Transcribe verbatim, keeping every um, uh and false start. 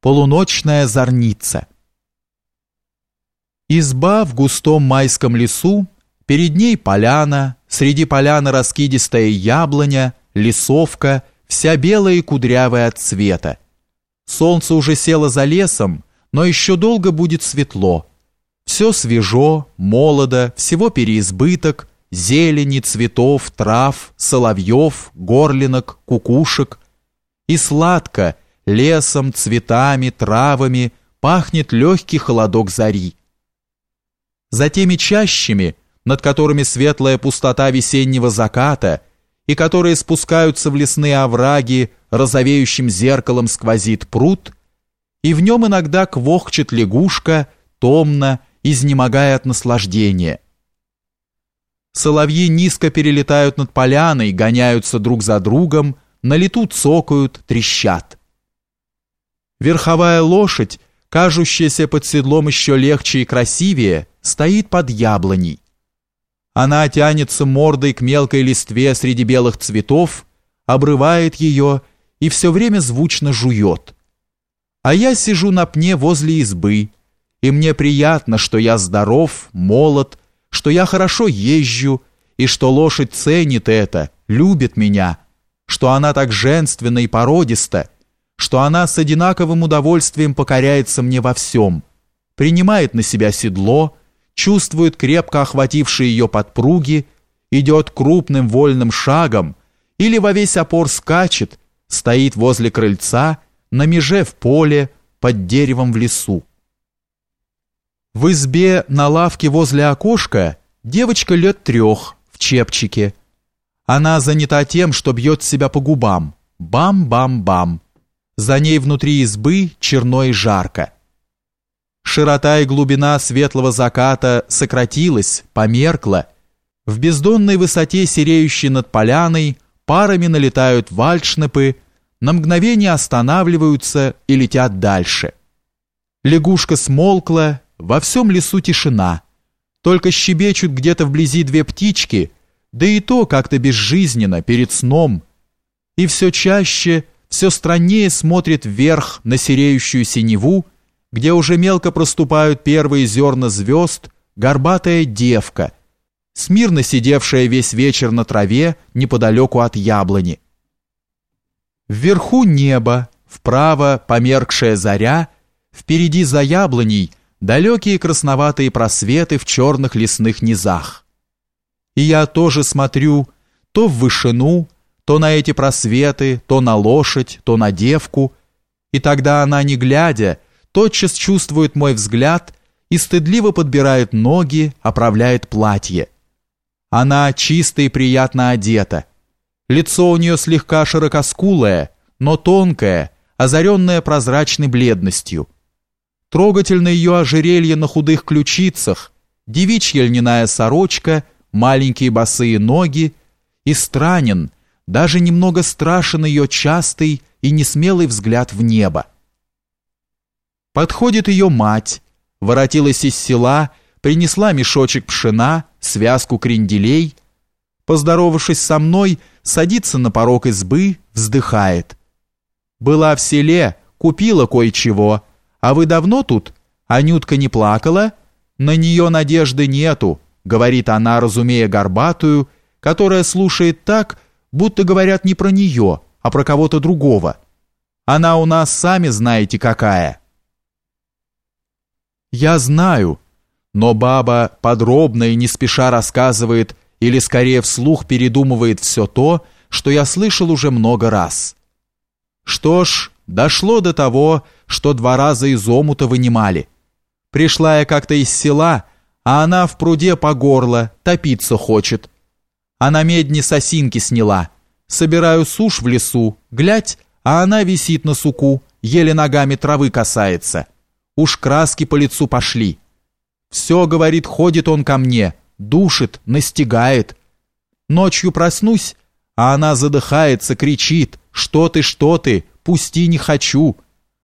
полуночная зорница. Изба в густом майском лесу, перед ней поляна, среди поляны раскидистая яблоня, лесовка, вся белая и кудрявая от цвета. Солнце уже село за лесом, но еще долго будет светло. Все свежо, молодо, всего переизбыток, зелени, цветов, трав, соловьев, горлинок, кукушек. И сладко, лесом, цветами, травами пахнет легкий холодок зари. За теми чащами, над которыми светлая пустота весеннего заката и которые спускаются в лесные овраги, розовеющим зеркалом сквозит пруд, и в нем иногда квохчет лягушка, томно, изнемогая от наслаждения. Соловьи низко перелетают над поляной, гоняются друг за другом, на лету цокают, трещат. Верховая лошадь, кажущаяся под седлом еще легче и красивее, стоит под яблоней. Она тянется мордой к мелкой листве среди белых цветов, обрывает ее и все время звучно жует. А я сижу на пне возле избы, и мне приятно, что я здоров, молод, что я хорошо езжу, и что лошадь ценит это, любит меня, что она так женственна и породиста, что она с одинаковым удовольствием покоряется мне во всем, принимает на себя седло, чувствует крепко охватившие ее подпруги, идет крупным вольным шагом или во весь опор скачет, стоит возле крыльца, на меже в поле, под деревом в лесу. В избе на лавке возле окошка девочка лет трех, в чепчике. Она занята тем, что бьет себя по губам. Бам-бам-бам. За ней внутри избы черно и жарко. Широта и глубина светлого заката сократилась, померкла. В бездонной высоте, сереющей над поляной, парами налетают вальдшнепы, на мгновение останавливаются и летят дальше. Лягушка смолкла, во всем лесу тишина. Только щебечут где-то вблизи две птички, да и то как-то безжизненно, перед сном. И все чаще, все страннее смотрит вверх на сереющую синеву, где уже мелко проступают первые зерна звезд, горбатая девка, смирно сидевшая весь вечер на траве неподалеку от яблони. Вверху небо, вправо померкшая заря, впереди за яблоней далекие красноватые просветы в черных лесных низах. И я тоже смотрю то в вышину, то на эти просветы, то на лошадь, то на девку, и тогда она, не глядя, тотчас чувствует мой взгляд и стыдливо подбирает ноги, оправляет платье. Она чисто и приятно одета. Лицо у нее слегка широкоскулое, но тонкое, озаренное прозрачной бледностью. Трогательно ее ожерелье на худых ключицах, девичья льняная сорочка, маленькие босые ноги, и странен, даже немного страшен ее частый и несмелый взгляд в небо. Подходит ее мать, воротилась из села, принесла мешочек пшена, связку кренделей, поздоровавшись со мной, садится на порог избы, вздыхает. «Была в селе, купила кое-чего, а вы давно тут? Анютка не плакала? На нее надежды нету», говорит она, разумея горбатую, которая слушает так, будто говорят не про нее, а про кого-то другого. «Она у нас, сами знаете, какая». Я знаю, но баба подробно и не спеша рассказывает или скорее вслух передумывает все то, что я слышал уже много раз. Что ж, дошло до того, что два раза из омута вынимали. Пришла я как-то из села, а она в пруде по горло, топиться хочет. А на медне сосинки сняла. Собираю сушь в лесу, глядь, а она висит на суку, еле ногами травы касается. Уж краски по лицу пошли. Все, говорит, ходит он ко мне, душит, настигает. Ночью проснусь, а она задыхается, кричит: «Что ты, что ты? Пусти, не хочу!»